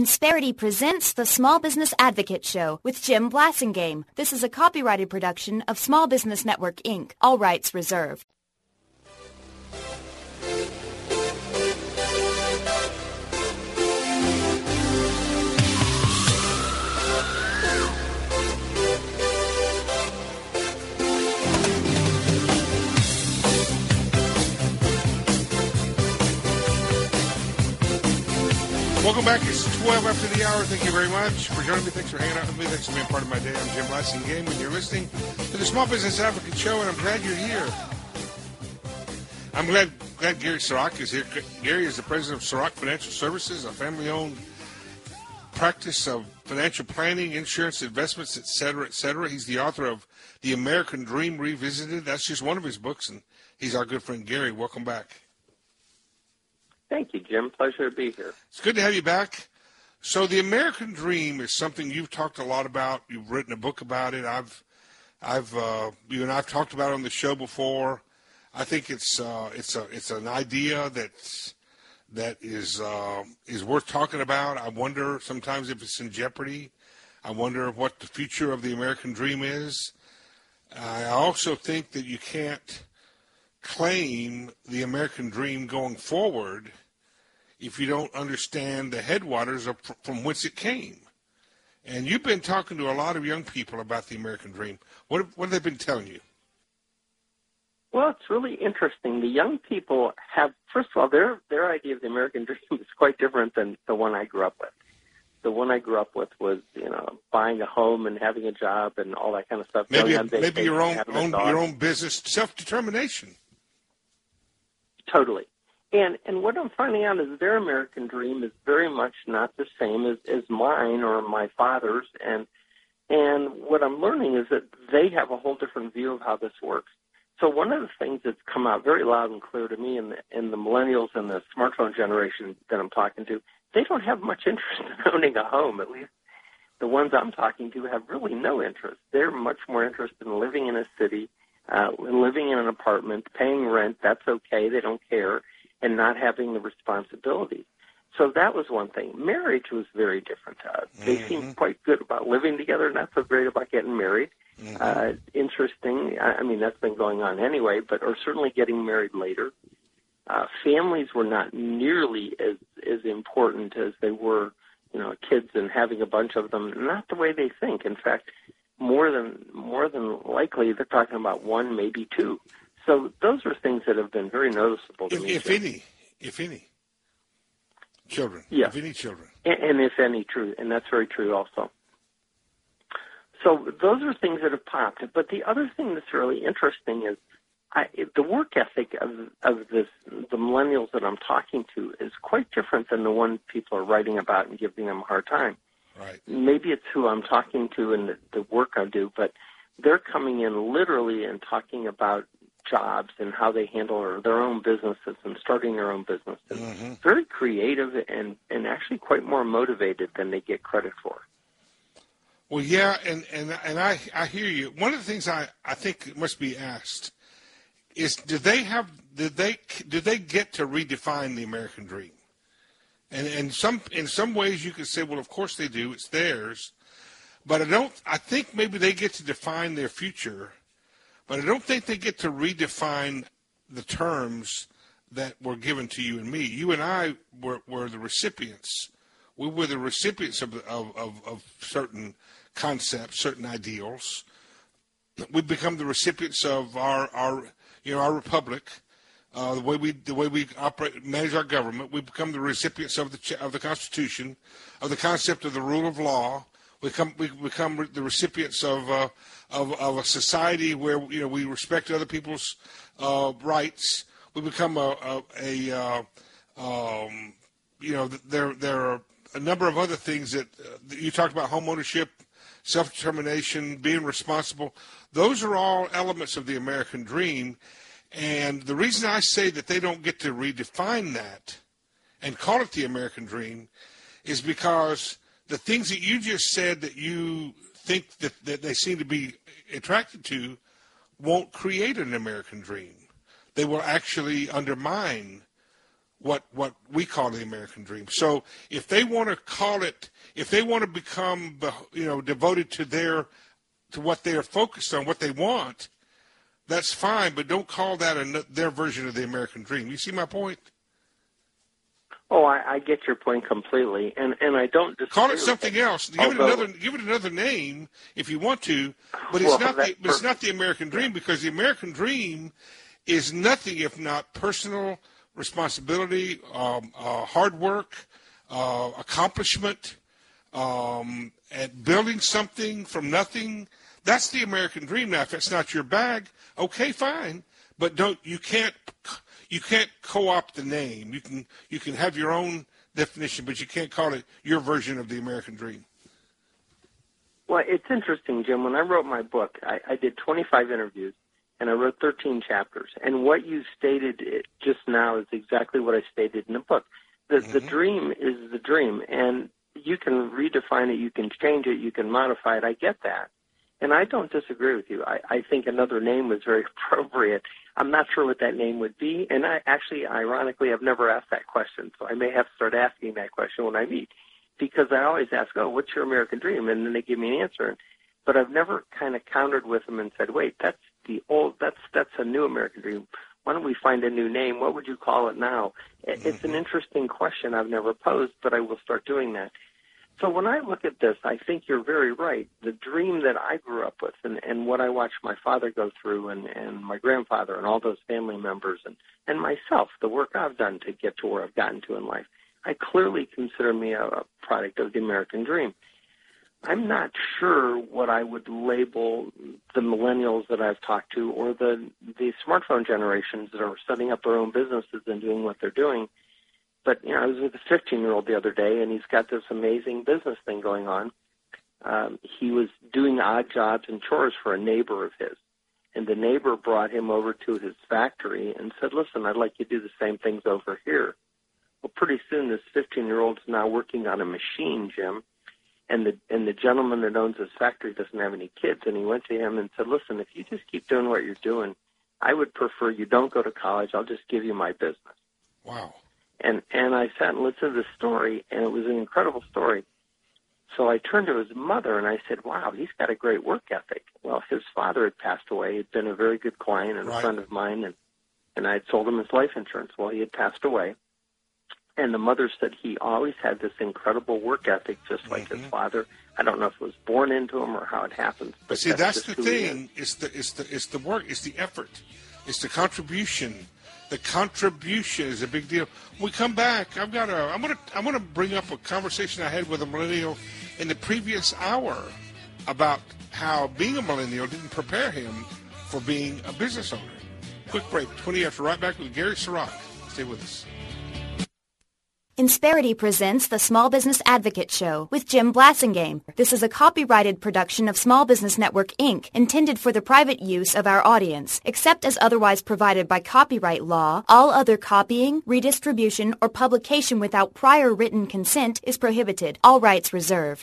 Insperity presents the Small Business Advocate Show with Jim Blasingame. This is a copyrighted production of Small Business Network, Inc., all rights reserved. Welcome back. It's 12 after the hour. Thank you very much for joining me. Thanks for hanging out with me. Thanks for being part of my day. I'm Jim Blasingame, and you're listening to the Small Business Advocate Show, and I'm glad you're here. I'm glad Gary Siroc is here. Gary is the president of Siroc Financial Services, a family-owned practice of financial planning, insurance, investments, et cetera, et cetera. He's the author of The American Dream Revisited. That's just one of his books, and he's our good friend Gary. Welcome back. Thank you, Jim. Pleasure to be here. It's good to have you back. So the American Dream is something you've talked a lot about. You've written a book about it. You and I've talked about it on the show before. I think it's an idea that is worth talking about. I wonder sometimes if it's in jeopardy. I wonder what the future of the American Dream is. I also think that you can't claim the American Dream going forward if you don't understand the headwaters from whence it came. And you've been talking to a lot of young people about the American Dream. What have they been telling you? Well, it's really interesting. The young people have, first of all, their idea of the American Dream is quite different than the one I grew up with. The one I grew up with was, buying a home and having a job and all that kind of stuff. Maybe your own business, self-determination. Totally. And what I'm finding out is their American Dream is very much not the same as mine or my father's. And what I'm learning is that they have a whole different view of how this works. So one of the things that's come out very loud and clear to me in the millennials and the smartphone generation that I'm talking to, they don't have much interest in owning a home. At least the ones I'm talking to have really no interest. They're much more interested in living in a city, living in an apartment, paying rent. That's okay. They don't care. And not having the responsibility. So that was one thing. Marriage was very different. They seemed quite good about living together, not so great about getting married. Interesting. I mean, that's been going on anyway, or certainly getting married later. Families were not nearly as important as they were, kids and having a bunch of them. Not the way they think. In fact, more than likely, they're talking about one, maybe two. So those are things that have been very noticeable to me. If any children. Yeah. If any children. And if any, true. And that's very true also. So those are things that have popped. But the other thing that's really interesting is the work ethic of the millennials that I'm talking to is quite different than the one people are writing about and giving them a hard time. Right. Maybe it's who I'm talking to and the work I do, but they're coming in literally and talking about jobs and how they handle their own businesses and starting their own business. And very creative and actually quite more motivated than they get credit for. Well, yeah, and I hear you. One of the things I think must be asked is, do they get to redefine the American Dream? And in some ways you could say, well, of course they do. It's theirs. But I think maybe they get to define their future. But I don't think they get to redefine the terms that were given to you and me. You and I were the recipients. We were the recipients of certain concepts, certain ideals. We've become the recipients of our republic, the way we operate, manage our government. We've become the recipients of the Constitution, of the concept of the rule of law. We become the recipients of a society where we respect other people's rights. We become there are a number of other things that you talked about: home ownership, self-determination, being responsible. Those are all elements of the American Dream, and the reason I say that they don't get to redefine that and call it the American Dream is because the things that you just said that you think that they seem to be attracted to won't create an American Dream. They will actually undermine what we call the American dream. So if they want to call it, if they want to become, devoted to what they are focused on, what they want, that's fine, but don't call that their version of the American dream. You see my point? Oh, I get your point completely, and I don't disagree. Call it something else. Give it another name if you want to, but it's not the American dream, because the American dream is nothing if not personal responsibility, hard work, accomplishment, and building something from nothing. That's the American dream. Now, if it's not your bag, okay, fine, but you can't co-opt the name. You can have your own definition, but you can't call it your version of the American dream. Well, it's interesting, Jim. When I wrote my book, I did 25 interviews, and I wrote 13 chapters. And what you stated just now is exactly what I stated in the book. The dream is the dream, and you can redefine it, you can change it, you can modify it. I get that. And I don't disagree with you. I think another name was very appropriate. I'm not sure what that name would be, and ironically, I've never asked that question, so I may have to start asking that question when I meet, because I always ask, what's your American dream? And then they give me an answer. But I've never kind of countered with them and said, wait, that's a new American dream. Why don't we find a new name? What would you call it now? It's an interesting question I've never posed, but I will start doing that. So when I look at this, I think you're very right. The dream that I grew up with and what I watched my father go through and my grandfather and all those family members and myself, the work I've done to get to where I've gotten to in life, I clearly consider me a product of the American dream. I'm not sure what I would label the millennials that I've talked to or the smartphone generations that are setting up their own businesses and doing what they're doing. But, I was with a 15-year-old the other day, and he's got this amazing business thing going on. He was doing odd jobs and chores for a neighbor of his. And the neighbor brought him over to his factory and said, listen, I'd like you to do the same things over here. Well, pretty soon this 15-year-old is now working on a machine, Jim. And the gentleman that owns his factory doesn't have any kids. And he went to him and said, listen, if you just keep doing what you're doing, I would prefer you don't go to college. I'll just give you my business. Wow. And I sat and listened to the story, and it was an incredible story. So I turned to his mother, and I said, wow, he's got a great work ethic. Well, his father had passed away. He'd been a very good client and a friend of mine, and I had sold him his life insurance. Well, he had passed away. And the mother said he always had this incredible work ethic, just like his father. I don't know if it was born into him or how it happens. But see, that's the thing. It's the work. It's the effort. It's the contribution. The contribution is a big deal. When we come back, I'm gonna bring up a conversation I had with a millennial in the previous hour about how being a millennial didn't prepare him for being a business owner. Quick break. 20 after. Right back with Gary Ciroc. Stay with us. Insperity presents the Small Business Advocate Show with Jim Blasingame. This is a copyrighted production of Small Business Network, Inc., intended for the private use of our audience. Except as otherwise provided by copyright law, all other copying, redistribution, or publication without prior written consent is prohibited. All rights reserved.